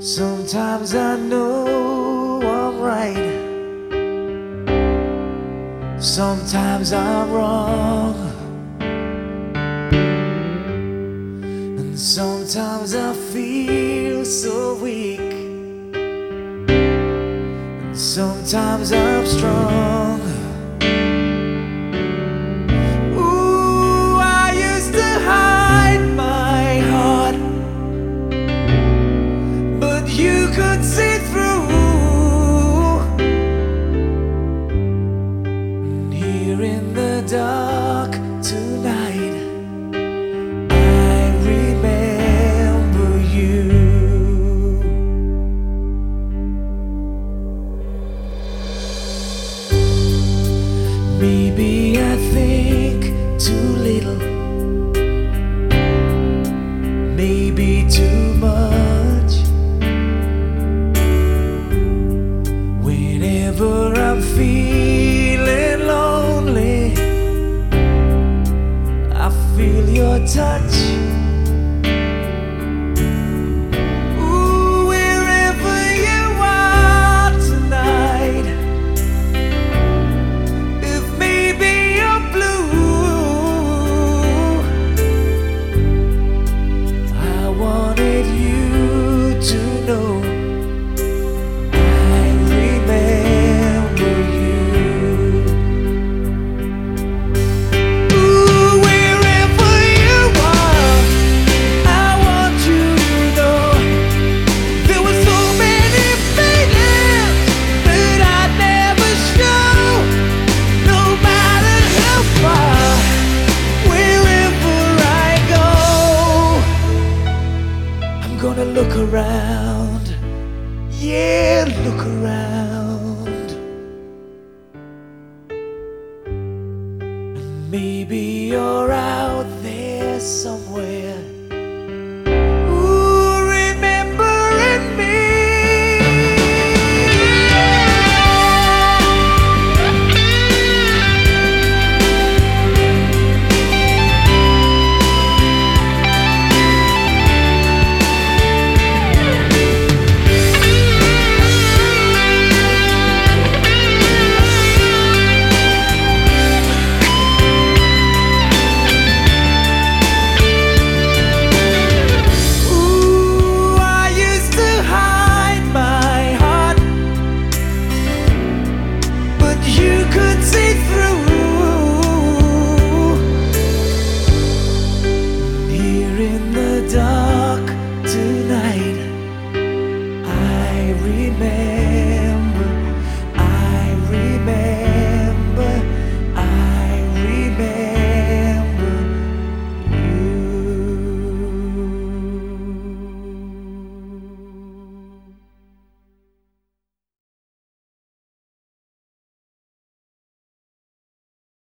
Sometimes I know I'm right, sometimes I'm wrong, and sometimes I feel so weak, and sometimes I'm strong. Ooh, I used to hide my heart, but you could see through. And here in the dark tonight, I remember you. Maybe I think too little, maybe too much. Whenever I'm feeling lonely, I feel your touch. Ooh, wherever you are tonight, if maybe you're blue, I wanted you to know I remember you. Ooh, wherever you are, I want you to know there were so many feelings that I'd never show, no matter how far. Wherever I go, I'm gonna look around, yeah, look around. Maybe you're out there somewhere,